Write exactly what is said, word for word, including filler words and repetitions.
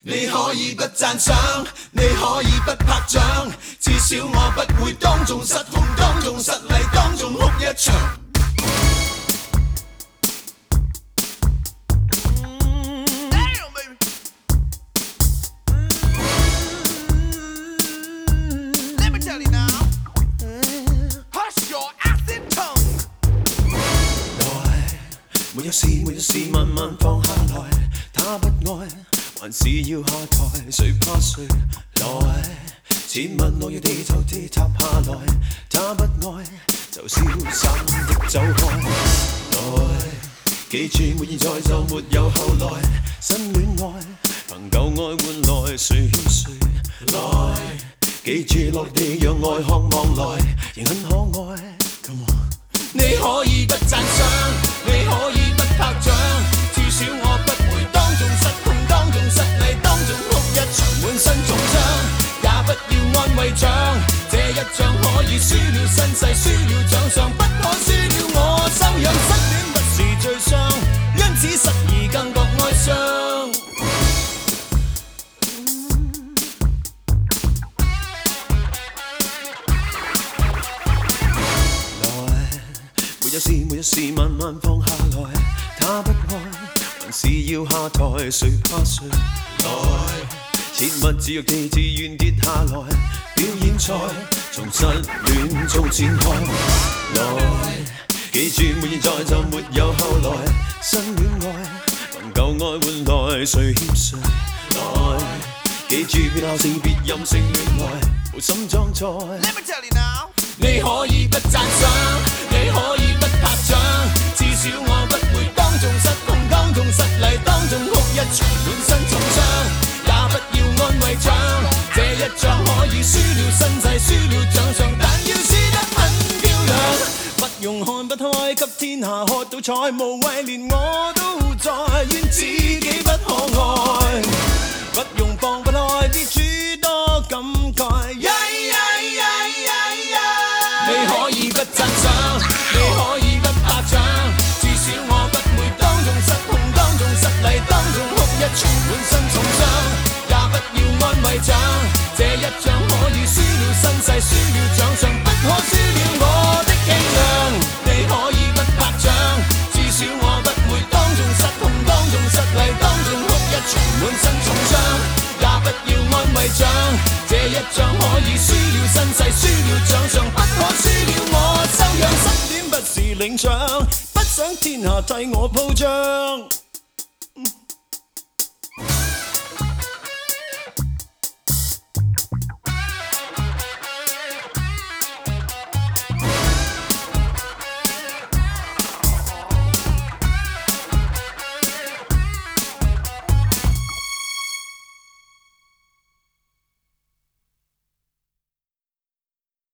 你可以不讚賞，你可以不拍掌，至少我不會當眾失控，當眾失禮，當眾哭一場。 沒有事，沒有事，慢慢放下來。他不愛，還是要下台，誰怕誰來？切勿落雨地就跌塌下來。他不愛，就瀟灑的走開。來，記住沒現在就沒有後來。新戀愛，憑舊愛換來誰欠誰來？記住落地讓愛渴望來，仍很可愛。Come on， 你可以不讚賞，你可以不拍掌，至少我不會當眾失控，當眾失禮，當眾哭一場，滿身重傷，也不要安慰獎。這一仗可以輸了身世，輸了獎賞，不可輸了我修養。失戀不是最傷，因此失意更覺哀傷。 沒有事，沒有事，慢慢放下來。他不愛，還是要下台，誰怕誰來？切勿自虐地自願跌下來。表演賽從失戀中展開。來，記住沒現在就沒有後來。新戀愛憑舊愛換來，誰欠誰來？記住別鬧事，別任性亂來，無心裝載。Let me tell you now， 你可以不讚賞，你可以不拍掌，至少我不會當眾失控，當眾失禮，當眾哭一場，滿身重傷，也不要安慰獎。這一仗可以輸了身世，輸了獎賞，但要輸得很漂亮。不用看不開，給天下喝到彩，無謂連我都在，怨自己不可愛。不用放不開，知諸多感慨。Yeah, yeah, yeah, yeah, yeah， 你可以不讚賞，你可以不拍掌，至少我不會當眾失控，當眾失禮，當眾哭一場，滿身重傷，也不要安慰獎。這一仗可以輸了身世，輸了獎賞，不可輸了我的氣量。你可以不拍掌，至少我不會當眾失控，當眾失禮，當眾哭一場，滿身重傷，也不要安慰獎。這一仗可以輸了身世，輸了獎賞，不可輸了我修養。失戀不是領獎，不想天下替我鋪張。